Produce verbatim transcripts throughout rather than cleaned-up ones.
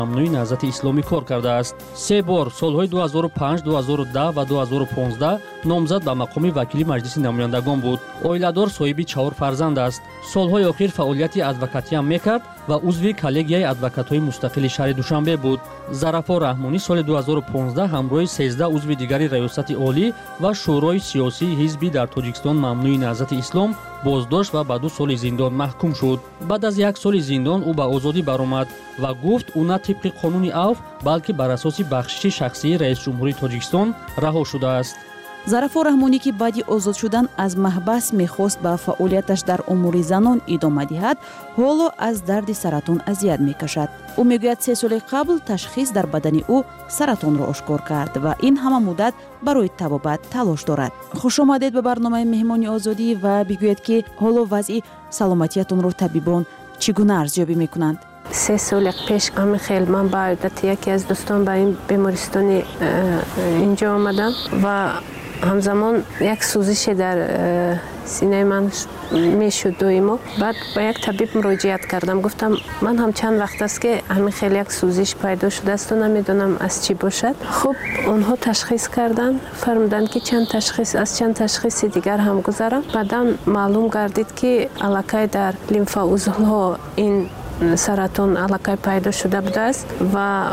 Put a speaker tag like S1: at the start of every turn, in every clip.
S1: ممنوعی نهضت اسلامی کار کرده است. سه بار سالهای دو هزار و پنج، دو هزار و ده و دو هزار و پانزده نامزد به مقام وکیلی مجلس نمایندگان بود. اویلادور صاحب چهار فرزند است. سالهای اخیر فعالیت ادوکاتی هم میکرد و عضو کالگیای ادوکات‌های مستقل شهر دوشنبه بود. ظرفا رحمانی سال دو هزار و پانزده همراه سیزده عضو دیگری ریاست عالی و شورای سیاسی حزبی در تاجیکستان ممنوعی نهضت اسلام بازداشت و به دو سال زندان محکوم شد. بعد از یک سال زندان او به آزادی برآمد و گفت او نه طبق قانون عفو بلکه بر اساس بخشش شخصی رئیس جمهوری تاجیکستان رها شده است.
S2: ظرفا رحمانی که بعد آزاد شدن از محبس میخواست به فعالیتش در امور زنان ادامه دهد، حالا از درد سرطان اذیت میکشد. او میگوید سه سال قبل تشخیص در بدن او سرطان را آشکار کرد و این همه مدت برای طبابت تلاش دارد. خوش آمدید به برنامه مهمانی آزادی و بگوید که حالا وضع سلامتیتون را طبیبان چگونه ارزیابی میکنند؟
S3: سه سال پیش همین خیلی من با عادت یکی از دوستان به این بیمارستان اینجا آمدم و همزمان یک سوزش در سینه من میشد دائما. بعد با یک طبیب مراجعت کردم، گفتم من هم چند وقت است که همین خیلی یک سوزش پیدا شده است و نمیدونم از چی باشد. خب اونها تشخیص کردن، فرمودن که چند تشخیص از چند تشخیص دیگر هم گذارم. بعدا معلوم گردید که علاقه در لیمف عضوها این سرطان علاقه پیدا شده بوده است و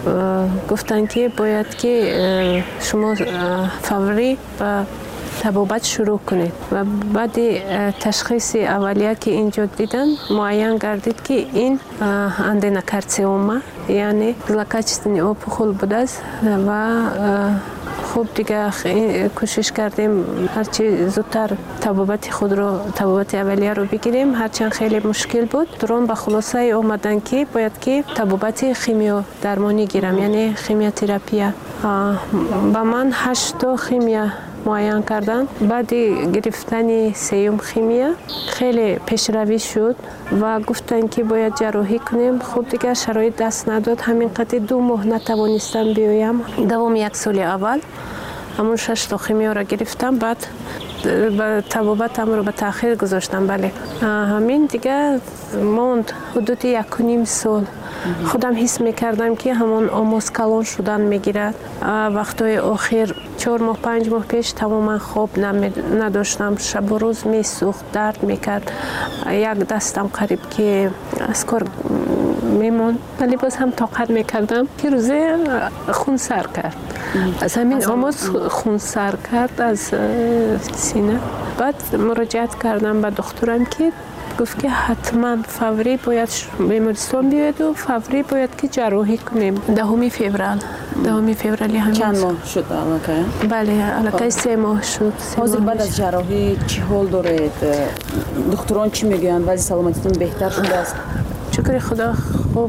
S3: گفتن که باید که شما فوری و طبابت شروع کنید. و بعد تشخیص اولیه که اینجا دیدن معین گردید که این اندینوکارسینوما یعنی گلاکاچستنی اوپخول بوده است و خوب دیگه کوشش کردیم هرچی زودتر طبابت خود رو طبابت اولیه رو بگیریم، هرچند خیلی مشکل بود. درون به خلاصه اومدن که باید که طبابت خیمیا درمانی گیرم یعنی خیمیا تراپی. با من هشت تا خیمیا معین کردن. بعد گرفتن سیوم خیمیا خیلی پیشروی شد و گفتن که باید جراحی کنیم. خب دیگه شرایط دست نداد، همین قدر دو ماه نتوانستم بیایم. دوام یک سال اول همون شش تا خیمیا را گرفتم، بعد طبابتم رو به تاخیر گذاشتم. بله همین دیگه موند حدود یک و نیم سال. خودم حس میکردم که همون آموز کلان شدن میگیرد. وقتای آخر چهار ماه پنج ماه پیش تماما خواب نداشتم، شب و روز میسوخت، درد میکرد. یک دستم قریب که از کار میمون، ولی باز هم طاقت میکردم که روزه خون سر کرد. از همین آموز خون سر کرد از سینه. بعد مراجعت کردم به دکترم که گفت که حتما فوری باید بیمارستان بیاید و فوری باید که جراحی کنیم. دهم فوریه دهم فوریه همین.
S2: چند ماه شد علاقه؟
S3: بله علاقه سه ماه شد.
S2: حاضر بعد از جراحی چی حال دارید؟ دکتران چی میگویند؟ وضع سلامتیتون بهتر شده است؟
S3: شکر خدا. خوب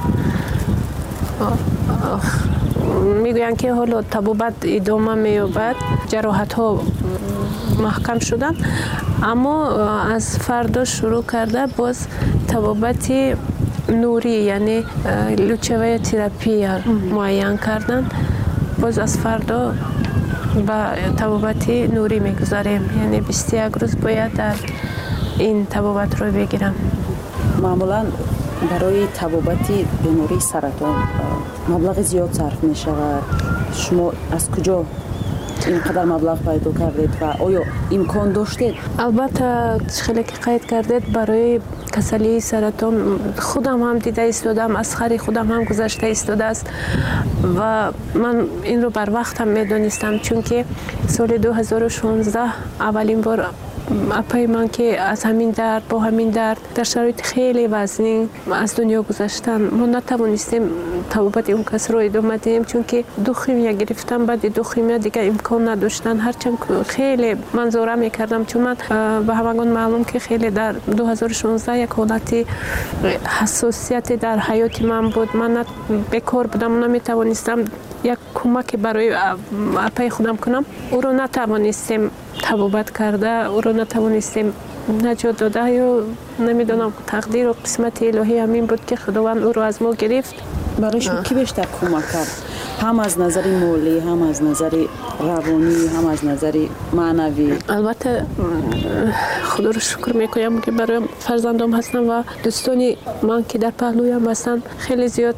S3: میگویند که حالا طبابت ادامه مییابد، جراحت ها محکم شدن، اما از فردا شروع کرده باز طبابت نوری یعنی لوچوه تراپی معین کردن. باز از فردا با طبابت نوری میگذاریم، یعنی بیست و یک روز باید در این طبابت رو بگیرم.
S2: معمولا برای طبابت بیماری سرطان مبلغ زیاد صرف می شود. شما از کجا اینقدر مبلغ پیدا کردید و آیا امکان داشتید؟
S3: البته خیلی که قید کردید برای کسلی سرطان خودم هم دیده ایستادم، از خری خودم هم گذشته ایستاده است و من این رو بر وقت هم میدونستم، چون که سال دو هزار و شانزده اولین بار اپای من که از همین درد با همین درد در شرایط خیلی وزنی از دنیا گذاشتن، ما نتوانستیم طبابت اون کس رو ادامه دهیم، چون که دو خیمیا گرفتم. بعد دو خیمیا دیگه امکان نداشتن، هرچند خیلی منظوره میکردم، چون من به همگان معلوم که خیلی در دو هزار و شانزده یک حالت حساسیت در حیات من بود. من بیکار بودم، نمیتوانستم یک کمک برای اپای خودم کنم. او رو نتوانستیم طبابت کرده، او رو نتوانستیم نجات داده، یا نمیدونم تقدیر و قسمت الهی همین بود که خداوند او رو از ما گرفت.
S2: برای شما کی بیشتر کمک کرد؟ هم از نظر مالی، هم از نظر روانی، هم از نظر معنوی؟
S3: البته خدا رو شکر میکنم که برای فرزندم هستم و دوستانی من که در پهلویم هستن خیلی زیاد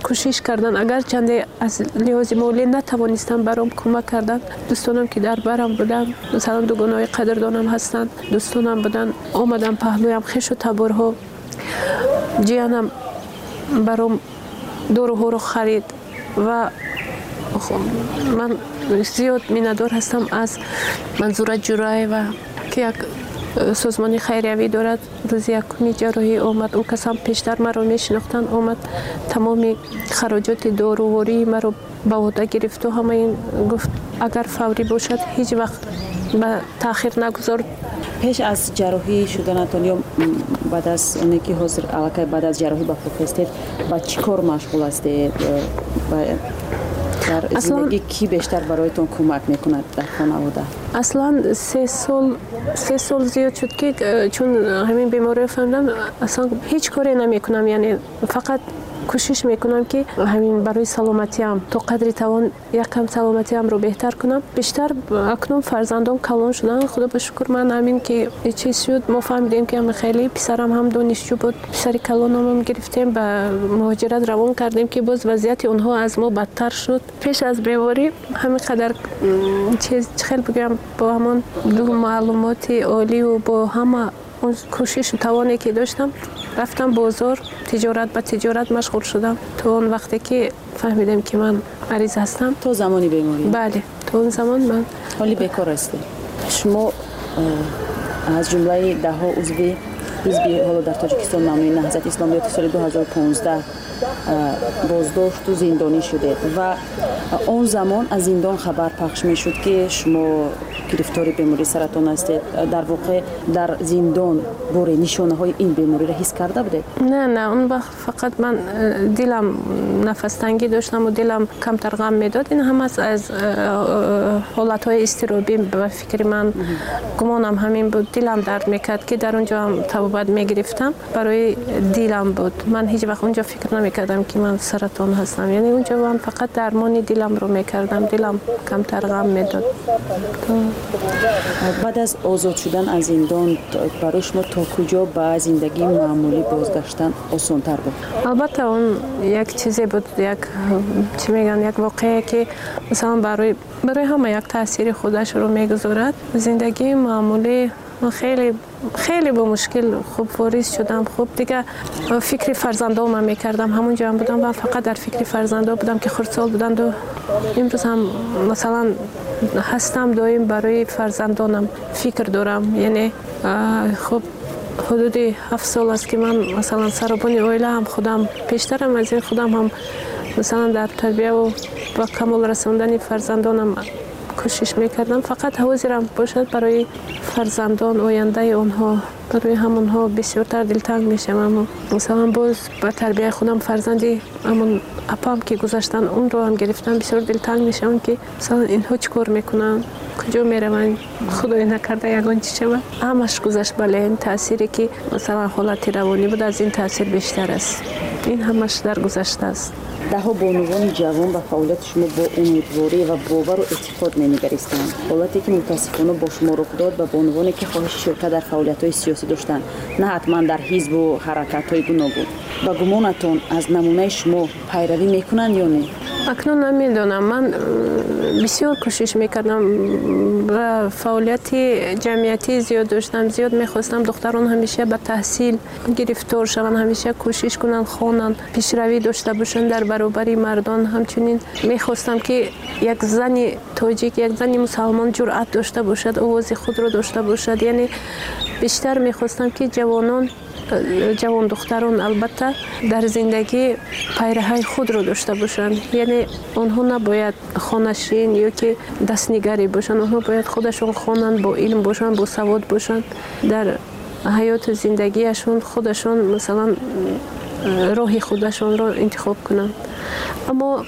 S3: کوشش کردن، اگر چنده از لحاظ مالی نتوانستم برام کمک کردن. دوستانم که در برم بودن، مثلا دوگانای قدردانم هستند، دوستانم بودن آمدن پهلویم، خش و تبرها. جیانم برام دورو رو خرید و من زیاد میندار هستم از منظور جرای و که یک سازمانی خیریوی دارد. روز یکمی جراحی آمد، اون کسان پیشتر مرا میشناختن، آمد تمامی خراجات داروواری مرا به عهده گرفت و همه این گفت اگر فوری باشد هیچ وقت به تاخیر نگذار.
S2: پیش از جراحی شدنتان یا بعد از اونی که حاضر علاقه بعد از جراحی با خود هستید با چی کار مشغول هستید؟ در زندگی کی بیشتر برایتون کمک میکند در خانواده؟
S3: اصلا سه سال سه سال زیاد شد که چون همین بیماری فهمیدم اصلا هیچ کاری نمیکنم، یعنی فقط کوشش میکنم که همین برای سلامتیم تا قدری توان یکم سلامتیم رو بهتر کنم. بیشتر اکنون فرزندان کلان شدن، خدا به شکر. من همین که چیز شد ما فهمیدیم که هم خیلی پسرم هم دانشجو بود، پسر کلانم هم گرفتیم به مهاجرت روان کردیم که باز وضعیت اونها از ما بدتر شد. پیش از بیماری همین قدر چیز خیلی بگم با همون دو معلومات عالی و با همه اون کوشش و توانی که داشتم رفتم بازار، تجارت به تجارت مشغول شدم تا اون وقتی که فهمیدم که من مریض هستم.
S2: تو زمانی بیماری؟
S3: بله، تو اون زمان من
S2: حالی بیکار هستی. شما از جمله ده ها عضوی حزبی حالا در تاجیکستان نامی نهضت اسلامیات سال دو هزار و پانزده بازداشت و زندانی شده و اون زمان از زندان خبر پخش می شد که شما گرفتار بیماری سرطان هستید. در واقع در زندان باره نشانه های این بیماری را حس کرده بودید؟
S3: نه نه، اون وقت فقط من دلم نفس تنگی داشتم و دلم کمتر غم میداد. این هم از از حالت های استرابی به فکر من گمانم همین بود. دلم درد میکرد که در اونجا هم طبابت میگرفتم، برای دلم بود. من هیچ وقت اونجا فکر نمیکردم که من سرطان هستم، یعنی اونجا من فقط درمان دلم رو میکردم، دلم کمتر غم میداد.
S2: بعد از آزاد شدن از زندان برای شما تا کجا به زندگی معمولی بازگشتن آسان‌تر بود؟
S3: البته اون یک چیزی بود، یک چی میگن یک واقعه که مثلا برای برای همه یک تاثیر خودش رو میگذارد. زندگی معمولی من خیلی خیلی با مشکل خوب واریز شدم. خوب دیگه فکر فرزندانم میکردم، همونجا هم بودم و فقط در فکر فرزندان بودم که خردسال بودند و امروز هم مثلا هستم دایم برای فرزندانم فکر دارم. یعنی خب حدود هفت سال است که من مثلا سربان عائله هم خودم پیشترم از این خودم هم مثلا در تربیه و با کمال رساندن فرزندانم کوشش میکردم. فقط حاضرم باشد برای فرزندان آینده آنها، برای همونها بسیارتر دلتنگ میشم. اما مثلا باز با تربیه خودم فرزندی همون اپام که گذاشتن اون رو هم گرفتم، بسیار دلتنگ میشم که مثلا اینها چیکار میکنن، کجا میروند، خدای نکرده یگان چی شود. همش گذشت. بله، این تأثیری که مثلا حالت روانی بود از این تأثیر بیشتر است. این همش در گذشته است.
S2: ده ها بانوان جوان به فعالیت شما با امیدواری و باور و اعتقاد می‌نگریستند. حالتی که متاسفانه با شما رخ داد به بانوانی که خواهش شرکت در فعالیت‌های سیاسی داشتند، نه حتما در حزب و حرکت‌های گوناگون. با گمانتان از نمونه شما پیروی میکنند یا نه؟
S3: اکنون نمیدونم. من بسیار کوشش میکردم و فعالیت جمعیتی زیاد داشتم، زیاد میخواستم دختران همیشه به تحصیل گرفتار شوند، همیشه کوشش کنند خوانند، پیشروی داشته باشند در برابر مردان. همچنین میخواستم که یک زن تاجیک، یک زن مسلمان جرأت داشته باشد، آواز خود را داشته باشد. یعنی بیشتر میخواستم که جوانان جوان دختران البته در زندگی پیرهی خود رو داشته باشند. یعنی آنها نباید خانشین یا که دستنگری باشند، آنها باید خودشون خوانند، با علم باشند، با سواد باشند، در حیات زندگیشون خودشون مثلا راه خودشون رو انتخاب کنند. اما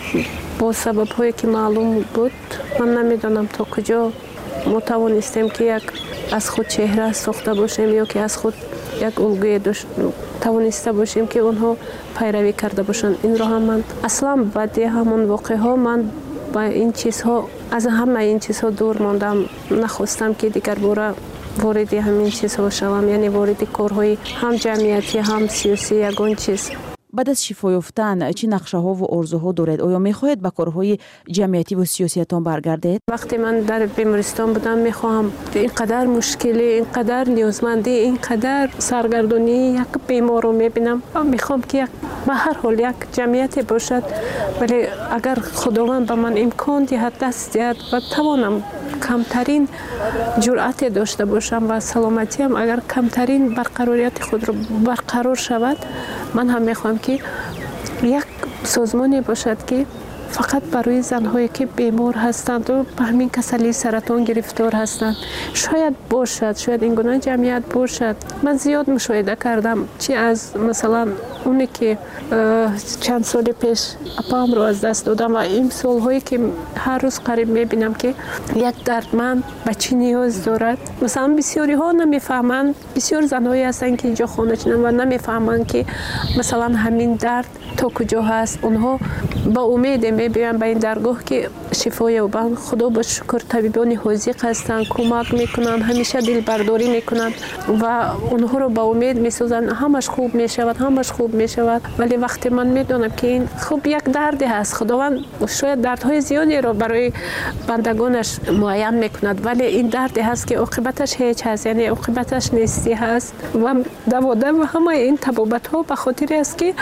S3: با سبب هایی که معلوم بود من نمیدانم تا کجا ما توانستیم که یک از خود چهره ساخته باشیم یا که از خود یک الگوی توانسته باشیم که اونها پیروی کرده باشند. این رو هم من اصلا بعد همون واقعه ها من با این چیزها از همه این چیزها دور ماندم. نخواستم که دیگر باره وارد همین چیزها شوم، یعنی وارد کارهای هم جمعیتی هم سیاسی یگان چیز.
S2: بعد از شفا یافتن چه نقشه‌ها و آرزوها دارید؟ آیا می‌خواهید به کارهای جمعیتی و سیاسیتان برگردید؟
S3: وقتی من در بیمارستان بودم میخواهم اینقدر مشکلی، اینقدر نیازمندی، اینقدر سرگردانی یک بیمار رو میبینم، میخوام که یک به هر حال یک جمعیتی باشد، ولی اگر خداوند به من امکان دهد، دست دهد و توانم کمترین جرأت داشته باشم و سلامتیم اگر کمترین برقراریت خود رو برقرار شود، من هم میخوام که یک سازمانی باشد که فقط برای زنهایی که بیمار هستند و به همین کسلی سرطان گرفتار هستند شاید باشد، شاید این گونه جمعیت باشد. من زیاد مشاهده کردم، چی از مثلا اونی که چند سال پیش اپام رو از دست دادم و این سالهایی که هر روز قریب میبینم که یک دردمند به چی نیاز دارد. مثلا بسیاری ها نمیفهمند، بسیار زنهایی هستند که اینجا خانه چنن و نمیفهمند که مثلا همین درد تا کجا هست. اونها با امید میبینن به این درگاه که شفا یابند. خدا با شکر طبیبان حاذق هستند، کمک میکنن، همیشه دل برداری میکنن و اونها رو با امید میسازن همش خوب میشود، همش خوب میشود. ولی وقتی من میدونم که این خوب یک دردی هست، خداوند شاید دردهای زیادی رو برای بندگانش معین میکند، ولی این دردی هست که عاقبتش هیچ هست، یعنی عاقبتش نیستی هست و دواده و همه این طبابت ها به خاطر است که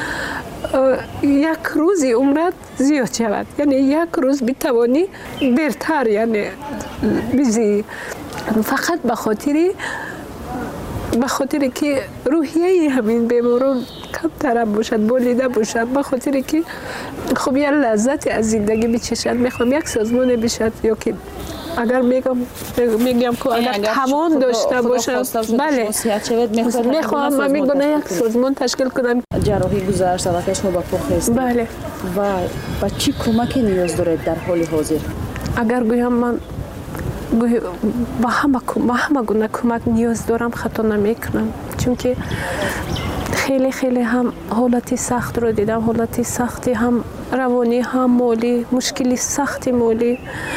S3: یک روزی عمرت زیاد شود، یعنی یک روز بتوانی بهتر یعنی بزی، فقط به خاطر به خاطر که روحیه همین بیماران کمتر باشد، بولیده باشد، به خاطر که خب یه لذت از زندگی بچشد. میخوام یک سازمان بشد یا که اگر میگم میگم که اگر توان داشته باشم، بله میخوام من میگم یک سازمان تشکیل کنم.
S2: جراحی گذشته و شما با پخ هستید،
S3: بله،
S2: و با چی کمکی نیاز دارید در حال حاضر؟
S3: اگر گویم من با همه با همه گونه کمک نیاز دارم خطا نمیکنم، چون که خیلی خیلی هم حالتی سخت رو دیدم، حالتی سختی هم روانی هم مالی، مشکلی سختی مالی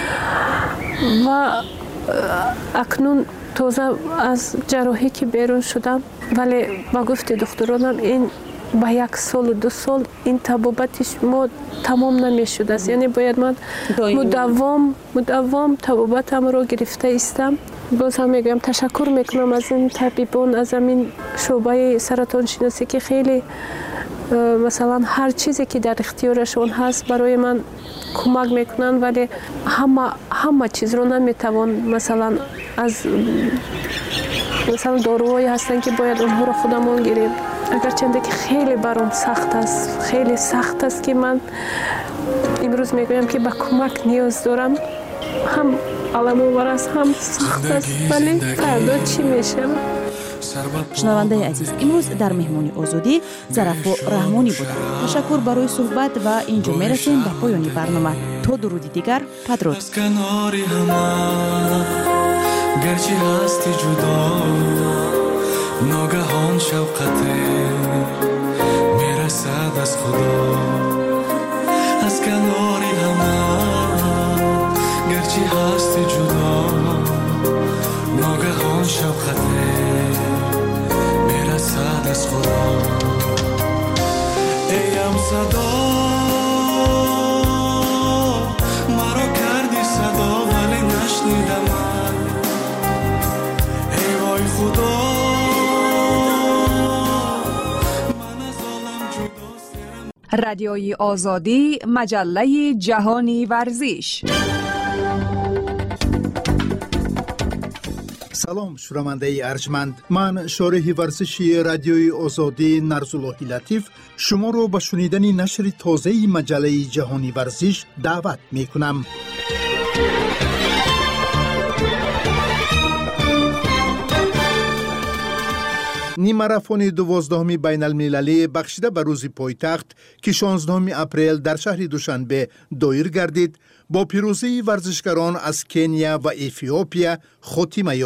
S3: و اکنون تازه از جراحی که بیرون شدم، ولی با گفت دکترانم این با یک سال و دو سال این طبابتش ما تمام نمیشد است، یعنی باید من مداوم مداوم طبابتم رو گرفته استم. باز هم میگم تشکر میکنم از این طبیبان، از این شعبه سرطان شناسی که خیلی مثلا هر چیزی که در اختیارشون هست برای من کمک میکنن، ولی همه همه چیز رو نمیتوان مثلا از مثلا داروهایی هستن که باید اونها رو خودمون گیریم. اگرچه که خیلی برام سخت است، خیلی سخت است که من امروز میگویم که به کمک نیاز دارم، هم علم آور است هم سخت است، ولی فردا چی میشه؟
S2: شنونده عزیز، امروز در مهمانی آزادی ظرفا رحمانی بودند. تشکر برای صحبت و اینجا میرسیم به پایان برنامه. تا درودی دیگر، بدرود.
S4: گرچه هستی جدا ناگهان شوقته میرسد از خدا از کناری همه. گرچه هستی جدا ناگهان شوقته میرسد از خدا. ایم صدا مرا کردی صدا ولی نشنیدم من. ای وای خدا من از عالم جدا.
S5: رادیوی آزادی، مجله جهانی ورزش.
S6: سلام شنونده ارجمند، من شارح ورزشی رادیوی آزادی نرزالله لطیف شما رو به شنیدن نشر تازه مجله جهانی ورزش دعوت می کنم. نیم ماراتون دوازدهم بین المللی بخشیده به روز پایتخت که شانزدهم اپریل در شهر دوشنبه دایر گردید با پیروزی ورزشکاران از کنیا و اتیوپیا خاتمه یافت.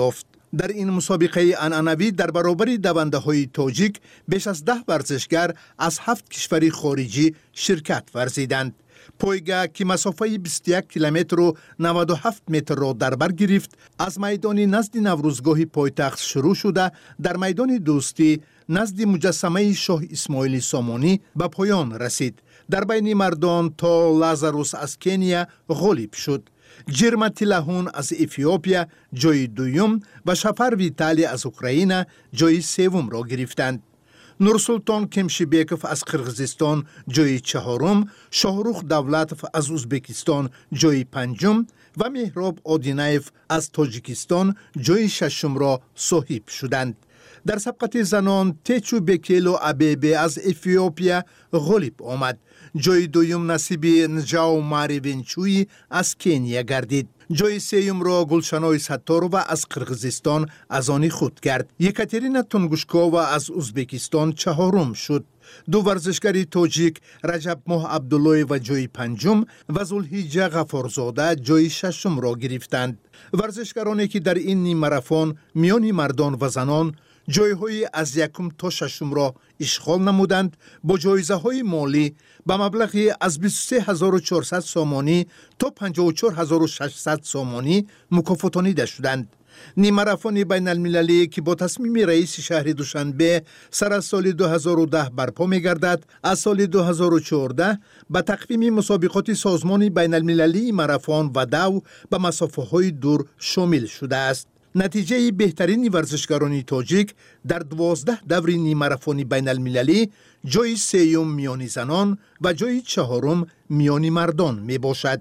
S6: در این مسابقه عنعنوی در برابر دونده‌های تاجیک بیش از ده ورزشگر از هفت کشور خارجی شرکت ورزیدند. پایگاه که مسافه بیست و یک کیلومتر و نود و هفت متر را در بر گرفت، از میدان نزد نوروزگاه پایتخت شروع شده در میدان دوستی نزد مجسمه شاه اسماعیل سامانی به پایان رسید. در بین مردان تا لازاروس از کنیا غالب شد. جرما تیلاهون از افیوپیا جای دوم و شفر ویتالی از اوکراین جای سوم را گرفتند. نورسلطان کمشیبیکوف از قرغیزستان جای چهارم، شاهروخ دولتوف از ازبکستان جای پنجم و مهراب آدینایف از تاجیکستان جای ششم را صاحب شدند. در سبقت زنان تیچو بکیلو ابیبی از افیوپیا غالب آمد. جای دویم نصیب نجاو ماری ونچوی از کنیا گردید. جای سیوم را گلشنای ستاروا از قرغیزستان از آن خود کرد. یکاترینا تونگوشکووا از ازبکستان چهارم شد. دو ورزشگر تاجیک رجب ماه عبدالله و جای پنجم و ذوالحجه غفارزاده جای ششم را گرفتند. ورزشگرانی که در این نیم ماراتن میان مردان و زنان جایهای از یکم تا ششم را اشغال نمودند، با جایزه های مالی به مبلغی از بیست و سه هزار و چهارصد سامانی تا پنجاه و چهار هزار و ششصد سامانی مکافاتانیده شدند. نیم ماراتن بین المللی که با تصمیم رئیس شهر دوشنبه سر از سال دو هزار و ده برپا می گردد، از سال دو هزار و چهارده به تقویم مسابقات سازمان بین المللی ماراتن و دو به مسافه های دور شامل شده است. نتیجه بهترین ورزشکاران تاجیک در دوازده دور نیم ماراتن بین المللی جای سیوم میان زنان و جای چهارم میان مردان می باشد.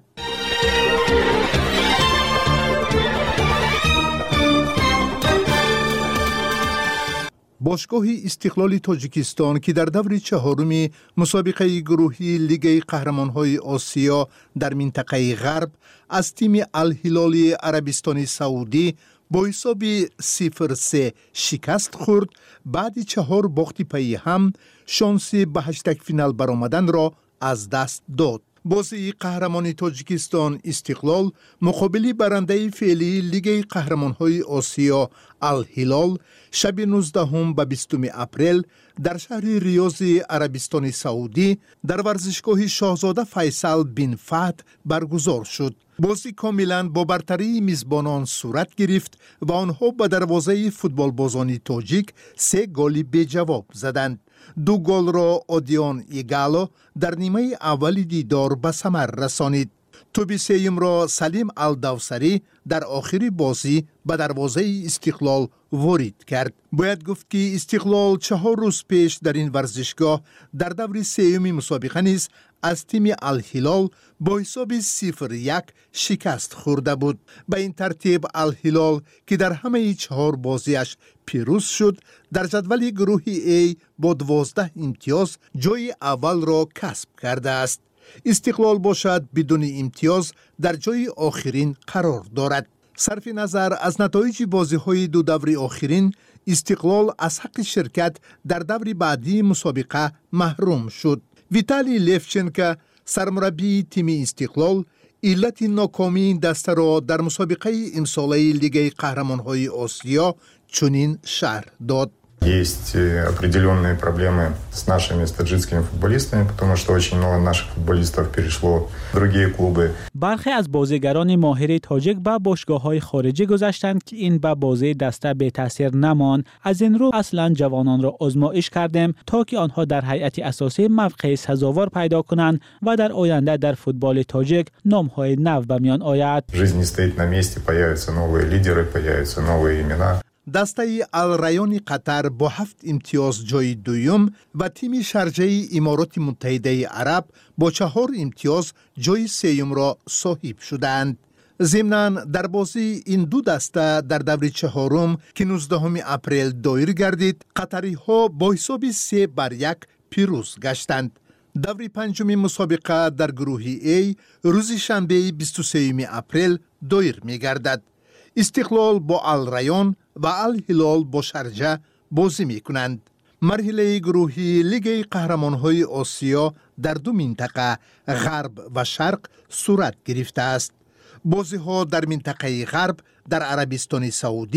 S6: باشگاه استقلال تاجیکستان که در دور چهارم مسابقه گروهی لیگ قهرمان‌های آسیا در منطقه غرب از تیم الهلال عربستان سعودی با حساب صفر سه شکست خورد، بعد چهار باخت پی هم شانس به هشتگ فینال برآمدن را از دست داد. بازی قهرمان تاجیکستان استقلال مقابل برنده فعلی لیگ قهرمان‌های آسیا الهلال شب نوزدهم به بیستم اپریل در شهر ریاض عربستان سعودی در ورزشگاه شاهزاده فیصل بن فهد برگزار شد. بازی کاملا با برتری میزبانان صورت گرفت و آنها به دروازه فوتبال بازان تاجیک سه گل بی جواب زدند. دو گل را آدیان ایگالو در نیمه اول دیدار به ثمر رسانید. توپ سیم را سلیم الدوسری در آخر بازی به دروازه استقلال وارد کرد. باید گفت که استقلال چهار روز پیش در این ورزشگاه در دور سیوم مسابقه نیز از تیم الهلال با حساب صفر یک شکست خورده بود. به این ترتیب الهلال که در همه چهار بازیش پیروز شد در جدول گروه A با دوازده امتیاز جای اول را کسب کرده است. استقلال باشد بدون امتیاز در جای آخرین قرار دارد. صرف نظر از نتایج بازی‌های دو دور آخرین، استقلال از حق شرکت در دور بعدی مسابقه محروم شد. ویتالی لیفچنکو سرمربی تیم استقلال علت ناکامی این دسته را در مسابقه امساله لیگ قهرمان‌های آسیا چنین شرح داد.
S7: Есть определенные проблемы с нашими с таджикскими футболистами, потому что очень много наших футболистов перешло в другие клубы.
S8: برخی از بازیگران ماهر تاجیک به باشگاه‌های خارجی گذاشتند که این به بازی دسته به تاثیر نماند. از این رو اصلا جوانان را آزمایش کردیم تا که آنها در هیئت اساسی موقع سزاوار پیدا کنند و در آینده در فوتبال تاجیک نام‌های نو به میان آید.
S7: Жизнь не стоит на месте, появятся новые лидеры, появятся новые имена.
S6: دسته الریان قطر با هفت امتیاز جای دویم و تیم شارجه امارات متحده عرب با چهار امتیاز جای سوم را صاحب شدند. ضمناً در بازی این دو دسته در دور چهارم که نوزدهم اپریل دایر گردید، قطری ها با حساب سه بر یک پیروز گشتند. دور پنجم مسابقه در گروه A روز شنبه بیست و سوم اپریل دایر می گردد. استقلال با الریان و الهلال با شارجه بازی می کنند. مرحله گروهی لیگ قهرمان‌های آسیا در دو منطقه غرب و شرق صورت گرفته است. بازی ها در منطقه غرب در عربستان سعودی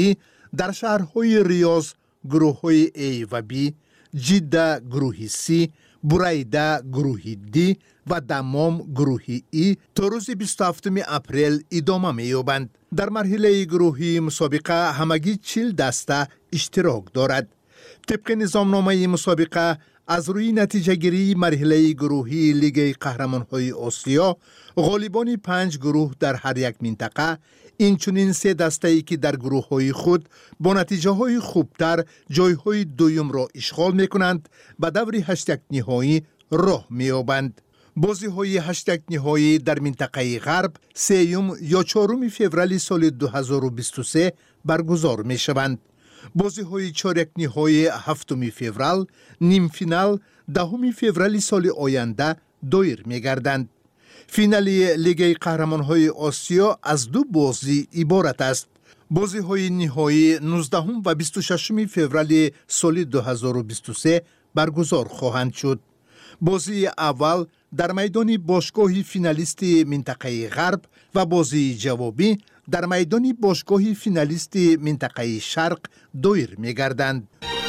S6: در شهرهای ریاض گروه‌های A و B، جده گروه C، بریده گروه D و دمام گروه E تا روز بیست و هفتم اپریل ادامه می‌یابند. در مرحله گروهی مسابقه همگی چهل دسته اشتراک دارد. طبق نظامنامه مسابقه از روی نتیجه گیری مرحله گروهی لیگ قهرمان‌های آسیا، غالبان پنج گروه در هر یک منطقه، اینچنین سه دسته‌ای که در گروه‌های خود با نتیجه‌های خوبتر جای‌های دوم را اشغال می‌کنند، به دور هشت نهایی راه می‌یابند. بازی‌های هشت نهایی در منطقه غرب سوم یا چهارم فوریه سال دو هزار و بیست و سه برگزار می‌شوند. بازی‌های چهارک نهایی هفتم فوریه، نیم فینال دهم فوریه سال آینده دایر می‌گردند. فینال لیگ قهرمان‌های آسیا از دو بازی عبارت است. بازی‌های نهایی نوزدهم و بیست و ششم فوریه سال دو هزار و بیست و سه برگزار خواهند شد. بازی اول در میدان باشگاه فینالیست منطقه غرب و بازی جوابی در میدان باشگاه فینالیست منطقه شرق دایر می‌گردند.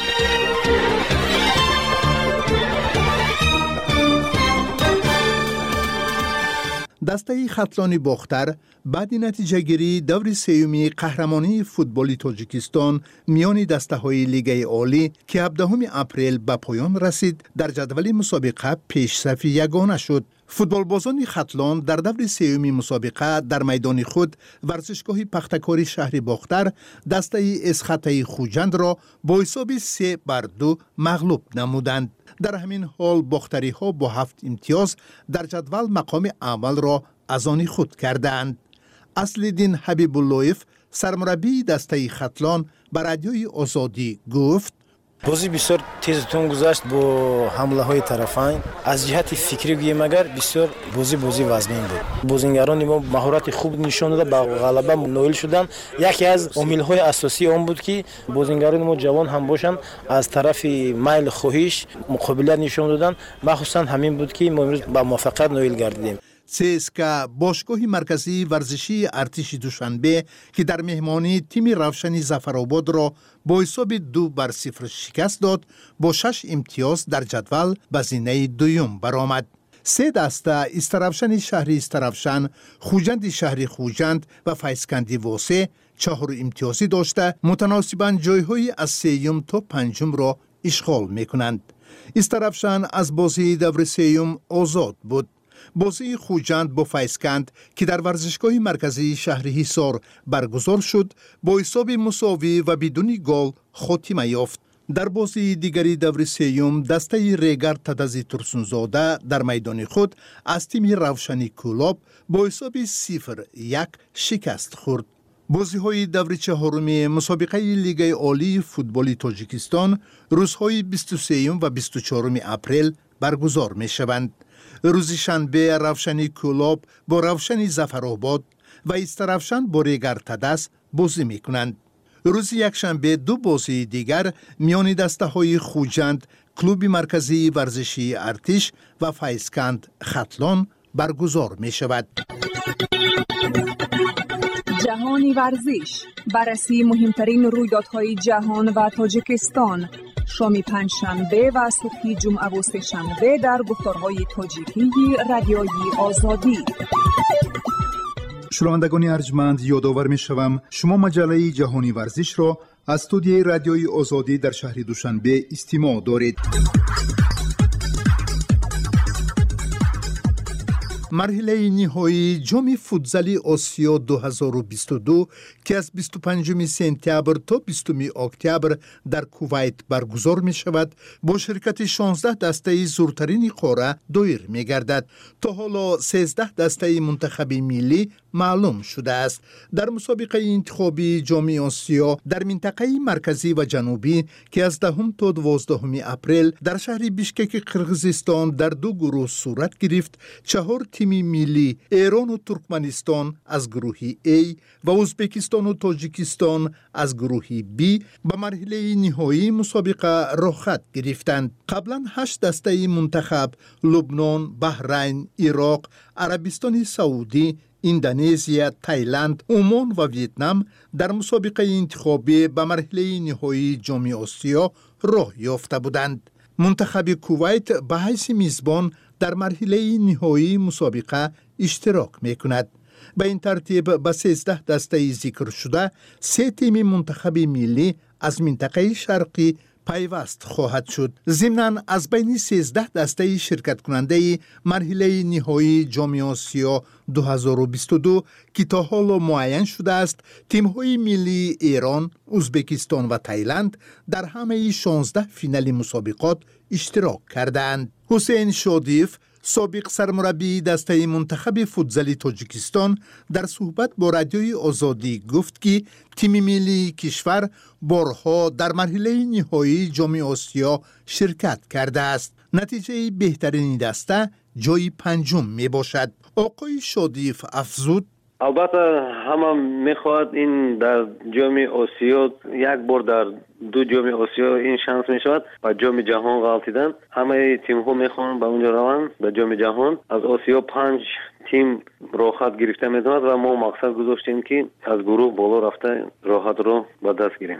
S6: دسته خطلان باختر بعد نتیجه گیری دور سوم قهرمانی فوتبال تاجیکستان میان دسته های لیگ عالی که هفدهم اپریل به پایان رسید، در جدول مسابقه پیشرفت یگانه شد. فوتبالبازان خطلان در دور سوم مسابقه در میدان خود ورزشگاه پختکاری شهر باختر دسته اسخطه خوجند را با حساب سه بر دو مغلوب نمودند. در همین حال باختری ها با هفت امتیاز در جدول مقام اول را از آن خود کردند. اصل‌الدین حبیب اللهیف سرمربی دسته خطلان به رادیوی آزادی گفت:
S9: بازی بسیار تیز تون گذشت با حمله های طرفین. از جهت فکری گویم اگر بسیار بازی بازی وزمین بود. بازیگران ما مهارت خوب نشان دادند، به غلبه نائل شدند. یکی از عامل های اساسی آن بود که بازیگران ما جوان هم باشند، از طرف میل خواهش مقابله نشان دادند. مخصوصا همین بود که ما امروز به موفقیت نائل گردیدیم.
S6: سیسکا باشگاه مرکزی ورزشی ارتش دوشنبه که در مهمانی تیم روشنی ظفرآباد را با حساب دو بر صفر شکست داد، با شش امتیاز در جدول به زینه دوم برآمد. سه دسته استرافشن شهری استرافشن، خوجند شهری خوجند و فیسکندی واسه چهار امتیازی داشته متناسباً جایهای از سیوم تا پنجم را اشغال میکنند. استرافشن از بازی دور سیوم آزاد بود. بازی خوجند با فیسکند که در ورزشگاه مرکزی شهر حصار برگزار شد با حساب مساوی و بدون گل خاتمه یافت. در بازی دیگری دور سوم دسته ریگر تدزی ترسونزاده در میدان خود از تیم روشنی کولاب با حساب صفر یک شکست خورد. بازی های دور چهارم مسابقه لیگ عالی فوتبال تاجیکستان روزهای بیست و سه و بیست و چهار اپریل برگزار می شوند. روز شنبه روشنی کولاب با روشنی ظفرآباد و استرافشن با ریگر تدس بازی می کنند. روز یک شنبه دو بازی دیگر میان دسته های خوجند کلوب مرکزی ورزشی ارتش و فیسکند خطلان برگزار می شود.
S5: جهانی ورزش، بررسی مهمترین رویدادهای جهان و تاجیکستان، شام پنجشنبه و صبح جمعه و سه شنبه در گفتارهای تاجیکی رادیوی آزادی.
S6: شنوندگان ارجمند، یادآور می‌شوم شما مجله جهانی ورزش را از استودیوی رادیوی آزادی در شهر دوشنبه استماع دارید. مرحله نهایی جام فوتزال آسیا دو هزار و بیست و دو که از بیست و پنجم سپتامبر تا بیستم اکتبر در کویت برگزار می شود با شرکت شانزده دسته زورترین قاره دایر می گردد. تا حالا سیزده دسته منتخب ملی معلوم شده است. در مسابقه انتخابی جام آسیا در منطقه مرکزی و جنوبی که از دهم تا دوازدهم اپریل در شهر بیشکک قرقیزستان در دو گروه صورت گرفت، چهار تیم ملی ایران و ترکمنستان از گروه A و ازبکستان و تاجیکستان از گروه B به مرحله نهایی مسابقه رخصت گرفتند. قبلا هشت دسته منتخب لبنان، بحرین، عراق، عربستان سعودی، اندونزیا، تایلند، عمان و ویتنام در مسابقه انتخابی به مرحله نهایی جام آسیا راه یافته بودند. منتخب کویت به حیث میزبان در مرحله نهایی مسابقه اشتراک میکند. به این ترتیب به سیزده دسته ذکر شده سه تیم منتخب ملی از منطقه شرقی پیوست خواهد شد. ضمناً از بین سیزده دسته شرکت کننده مرحله نهایی جام آسیا دو هزار و بیست و دو که تا حالا معین شده است، تیم‌های ملی ایران، ازبکستان و تایلند در همه شانزده فینال مسابقات اشتراک کردند. حسین شادیف، سابق سرمربی دسته منتخب فوتزال تاجیکستان، در صحبت با رادیوی آزادی گفت که تیم ملی کشور بارها در مرحله نهایی جام آسیا شرکت کرده است. نتیجه بهترین دسته جای پنجم می باشد. آقای شادیف افزود:
S10: البته همه میخواد این در جام آسیا یک بار در دو جام آسیا این شانس میشود و جام جهان غلطیدن. همه تیم ها میخوان به اونجا روند به جام جهان. از آسیا پنج تیم راحت گرفته میتواند و ما مقصد گذاشتیم که از گروه بالا رفته راحت رو به دست گیریم.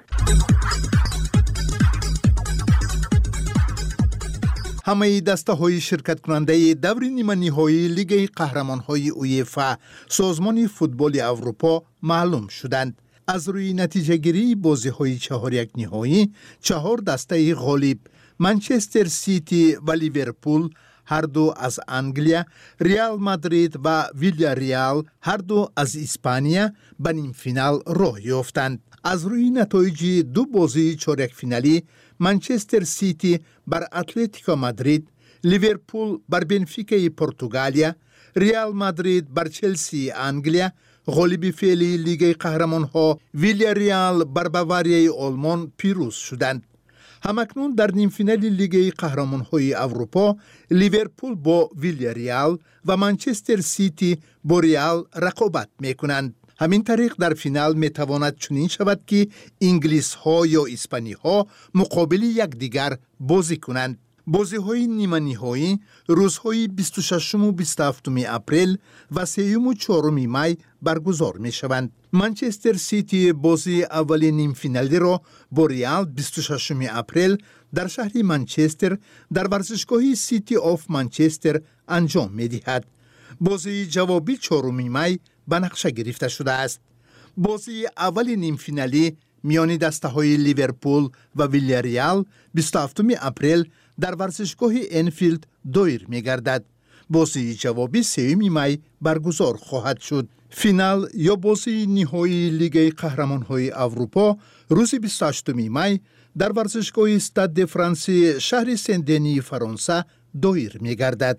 S6: همه دسته های شرکت کننده دور نیمه نهایی لیگ قهرمان های اویفا سازمان فوتبال اروپا معلوم شدند. از روی نتیجه گیری بازی های چهار یک نهایی، چهار دسته غالب منچستر سیتی و لیورپول هر دو از انگلیا، ریال مادرید و ویلیاریال هر دو از اسپانیا به نیم فینال راه یافتند. از روی نتایج دو بازی چهارک فینالی، منچستر سیتی بر اتلتیکو مادرید، لیورپول بر بنفیکا پرتغالیا، ریال مادرید بر چلسی انگلیا، غالب فعلی لیگ قهرمان‌ها ویلیاریال بر باواریای آلمان پیروز شدند. همکنون در نیم فینال لیگ قهرمان‌های اروپا لیورپول با ویلیاریال و منچستر سیتی با ریال رقابت می‌کنند. همین طریق در فینال میتواند چنین شود که انگلیس ها یا اسپانی ها مقابل یکدیگر بازی کنند. بازی های نیمه نهایی روزهای بیست و ششم و بیست و هفتم اپریل و سوم و چهارم می برگزار می شوند. منچستر سیتی بازی اول نیم فینالی را با ریال بیست و ششم اپریل در شهر منچستر در ورزشگاه سیتی آف منچستر انجام می دهد. بازی جوابی چهارم می به نقشه گرفته شده است. بازی اول نیم فینالی میان دسته های لیورپول و ویلیاریال بیست و هفتم اپریل در ورزشگاه انفیلد دایر می گردد. بازی جوابی سوم می برگزار خواهد شد. فینال یا بازی نهایی لیگ قهرمان های اروپا روز بیست و هشتم می در ورزشگاه استاد فرانسه شهر سن دنی فرانسه دایر می گردد.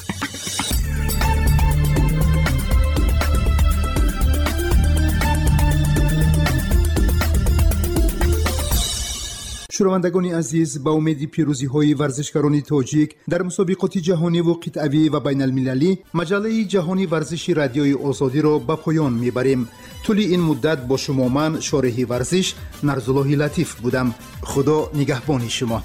S6: شنوندگان عزیز، با امید پیروزی های ورزشکاران تاجیک در مسابقات جهانی و قطعی و بین المللی، مجله جهانی ورزشی رادیوی آزادی را به پایان میبریم. طول این مدت با شما من شارح ورزش نرزالله لطیف بودم. خدا نگهبان شما.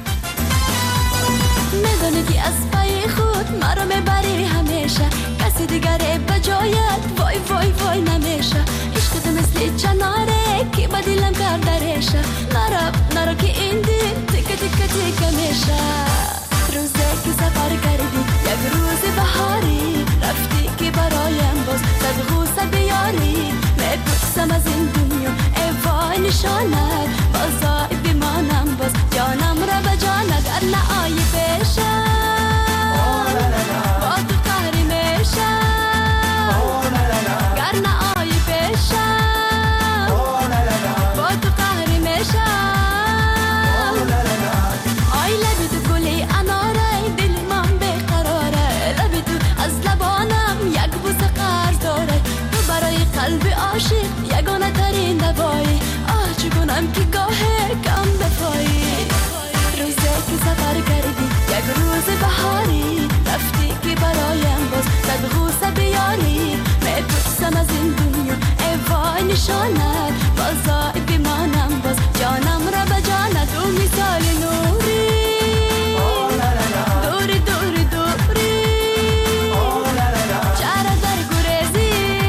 S11: میدونی که از پای خود مرا میبری همیشه، کسی دیگر به جایت وای وای وای نمیشه. عشقت مثل چناره که با دلم کرده ریشه، نرا نرا که این دل تیکه تیکه تیکه میشه. روزه که سفر کردی یک روز بهاری، رفتی که برایم باز صد غوصه بیاری. میپرسم از این دنیا ای وای نشانت، بازای بمانم باز جانم را به جانت. گر نه آیی پیشم با تو قهری میشم، گر نه آیی پیشم با تو قهری میشم. آی لبی تو گلی اناره، دل من بیقراره. لبی تو از لبانم یک بوسه قرض داره. تو برای قلب عاشق یگانه ترین دوایی. آه چگونم که گاهی کم بپایی. روزه که سفر کردی یک روز بهاری، رفتی که برایم باز صد غوصه بیاری. میپرسم از این دنیا ای وای نشانت، بازای بمانم باز جانم را به جانت. او مثال نوری دوری دوری دوری، چرا در گریزی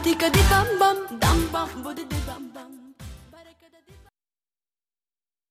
S11: وقتی که دیدم با